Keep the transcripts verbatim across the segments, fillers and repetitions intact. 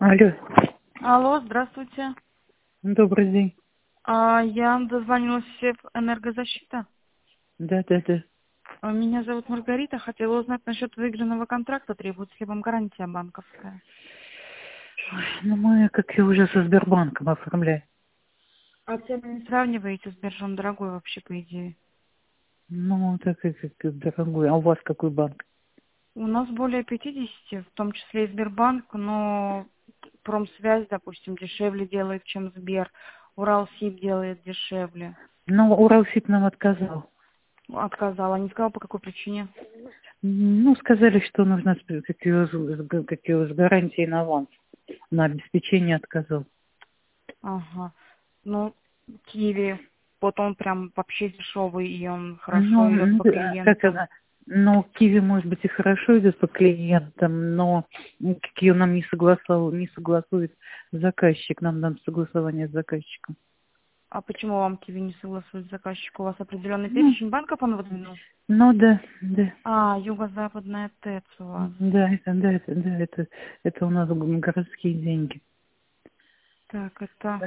Алло, Алло, здравствуйте. добрый день. А, я дозвонилась в Энергозащита. Да, да, да. А, Меня зовут Маргарита. Хотела узнать насчет выигранного контракта. Требуется ли вам гарантия банковская? Ой, ну мы, как я уже со Сбербанком оформляем. А цены не сравниваете с биржей? Дорогой вообще, по идее. Ну, так и как, как дорогой. А у вас какой банк? У нас более пятидесяти, в том числе и Сбербанк, но Промсвязь, допустим, дешевле делает, чем Сбер. Уралсиб делает дешевле. Ну, Уралсиб нам отказал. Отказала. Не сказала, по какой причине. Ну, сказали, что нужно с- как его, с- как его, с гарантией на аванс. На обеспечение отказал. Ага. Ну, Киви, вот он прям вообще дешевый, и он хорошо Ну, идет ну, по да, как клиентам. она, ну, Киви, может быть, и хорошо идет по клиентам, но м, как ее нам не согласовал, не согласует заказчик, нам дам согласование с заказчиком. А почему вам Киви не согласует заказчик? У вас определенный Ну, перечень банков он выдвинул? ну да, да. А, юго-западная ТЭЦ у вас. Да, это, да, это, да, это, это у нас г- городские деньги. Так, это...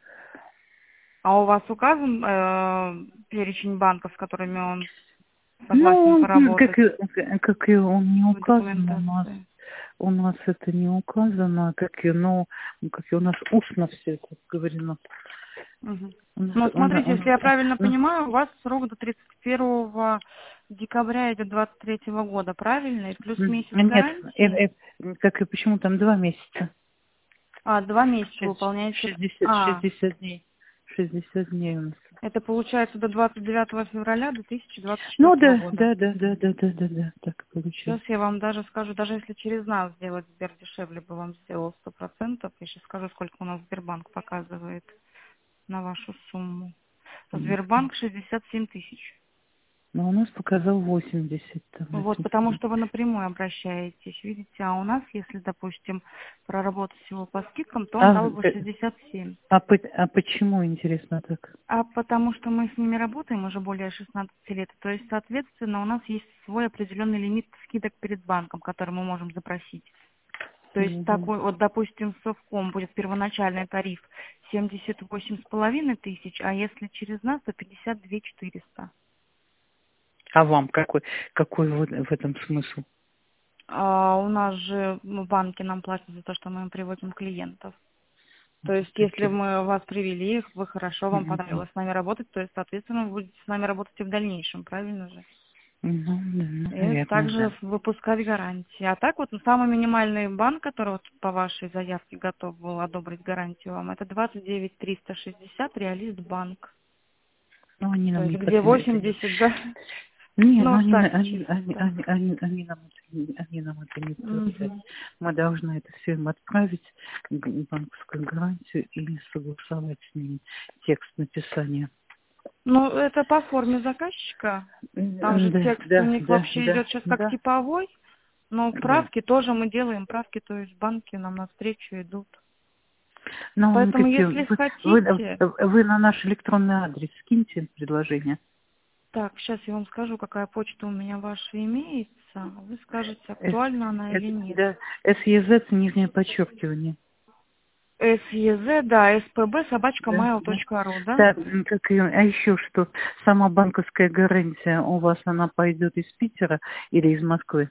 А у вас указан э, перечень банков, с которыми он Ну, согласен он, м, как, поработать и- как как и он не в указан у нас, документации? у нас это не указано, как и, ну, как и у нас устно все это говорено. Мгм. У нас, Ну, у нас, смотрите, у если нас, я правильно ну, понимаю, у вас срок до тридцать первого декабря идет двадцать третьего года, правильно? И плюс м, месяц нет, э, гарантии. э, как и почему там два месяца? А, два месяца Шесть- выполняете. шестьдесят, А, шестьдесят дней. шестьдесят дней у нас. это получается до двадцать девятого февраля две тысячи двадцать Ну четвёртого да, года. да, да, да, да, да, да, да, так и Сейчас получается. я вам даже скажу, даже если через нас сделать Сбер дешевле бы вам сделал сто процентов, я сейчас скажу, сколько у нас Сбербанк показывает на вашу сумму. Сбербанк шестьдесят семь тысяч. Но у нас показал восемьдесят там Вот, потому написано. что вы напрямую обращаетесь, видите, а у нас, если, допустим, проработать его по скидкам, то он А, дал бы э, шестьдесят семь. а, по- а почему, интересно, так? А потому что мы с ними работаем уже более шестнадцати лет, то есть, соответственно, у нас есть свой определенный лимит скидок перед банком, который мы можем запросить. То есть Мгм. такой, вот, допустим, в Совком будет первоначальный тариф семьдесят восемь с половиной тысяч, а если через нас, то пятьдесят две четыреста. А вам какой, какой в, в этом смысл? А у нас же ну, банки нам платят за то, что мы им приводим клиентов. То есть, если Таки. мы вас привели, вы хорошо, вам Мгм. понравилось с нами работать, то есть, соответственно, вы будете с нами работать и в дальнейшем, правильно же? Ну, да, ну, И наверное, также да. выпускать гарантии. А так вот, ну, самый минимальный банк, который вот по вашей заявке готов был одобрить гарантию вам, это двадцать девять триста шестьдесят Реалист банк. Ну, они То нам есть, не где подтвердят. восемьдесят, да? Не, ну Ну, они, на- так, они, они, чисто. они, они, они нам это, не- они нам это не подтвердят. Мгм. Мы должны это все им отправить, г- банковскую гарантию, и согласовать с ними текст написания. Ну, это по форме заказчика. Там М, же Да, текст у да, них да, вообще да, идет сейчас как да, типовой, но да. правки тоже мы делаем, правки, то есть банки нам навстречу идут. Ну, Поэтому, какие, если вы, вы, хотите, вы на наш электронный адрес скиньте предложение. так, сейчас я вам скажу, какая почта у меня ваша имеется. Вы скажете, С, актуальна она С- или нет. да, СЕЗ, нижнее подчеркивание. СЕЗ, да, СПБ, собачка Да, mail да. точка ру, да? Так, м, как ее, а еще что, сама банковская гарантия у вас, она пойдет из Питера или из Москвы?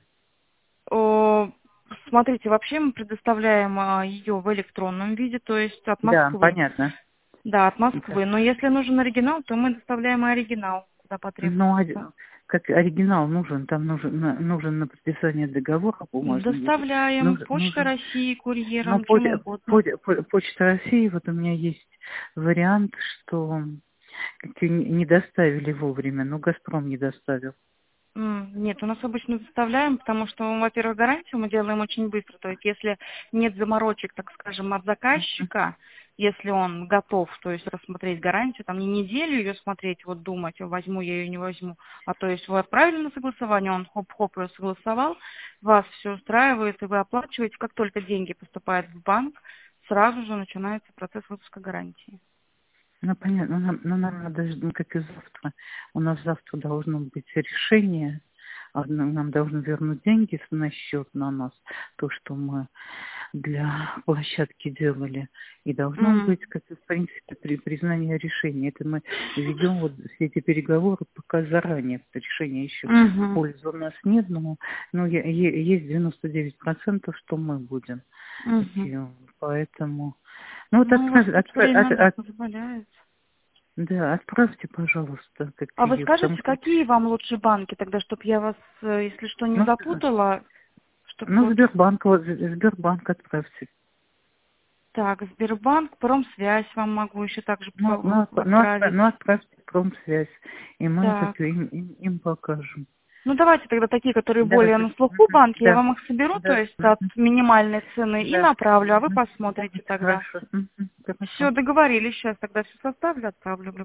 О, смотрите, вообще мы предоставляем ее в электронном виде, то есть от Да, Москвы. понятно. Да, от Да. Москвы. Но если нужен оригинал, то мы доставляем и оригинал, куда Но потребуется. оди- как оригинал нужен, там нужен, на- нужен на подписание договора бумажного. Доставляем Нужен, Почта нужен. России, Но курьером, по, чем угодно. по, по- Почта России, вот у меня есть вариант, что как-то не не доставили вовремя, но Газпром не доставил. М, Нет, у нас обычно доставляем, потому что, ну, во-первых, гарантию мы делаем очень быстро. То есть, если нет заморочек, так скажем, от заказчика, если он готов, то есть рассмотреть гарантию, там не неделю ее смотреть, вот думать, возьму я ее, не возьму, а то есть вы отправили на согласование, он хоп-хоп ее согласовал, вас все устраивает, и вы оплачиваете, как только деньги поступают в банк, сразу же начинается процесс выпуска гарантии. Ну, понятно, но нам, но нам надо, ж- ну, как и завтра, у нас завтра должно быть решение нам должны вернуть деньги на счет на нас, то, что мы для площадки делали. И должно М. быть, как в принципе, при признании решения. Это мы ведем вот все эти переговоры пока заранее. Решения еще в Мгм. пользу у нас нет, но, но е- е- есть девяносто девять процентов, что мы будем. Мгм. идти. Поэтому... Ну вот Ну, у вас отправь, тут отправь, время, от- да, от- позволяет. да, отправьте, пожалуйста, А вы какие, потому скажете, что... какие вам лучше банки тогда, чтобы я вас, э, если что, не Ну, запутала, чтобы ну вот... Сбербанк, вот Сбербанк отправьте. Так, Сбербанк, Промсвязь вам могу еще также Ну, ну, по- отп- ну, отп- отправить. ну, отправьте промсвязь, и мы это Так. всё им, им, им покажем. Ну, давайте тогда такие, которые более Давайте. на слуху Мгм. банки, я Да. вам их соберу, то Да. есть от Мгм. минимальной цены и Да. направлю, а вы Мгм. посмотрите Давайте. тогда. Хорошо. Мгм. Все, Хорошо. договорились, сейчас тогда все составлю, отправлю.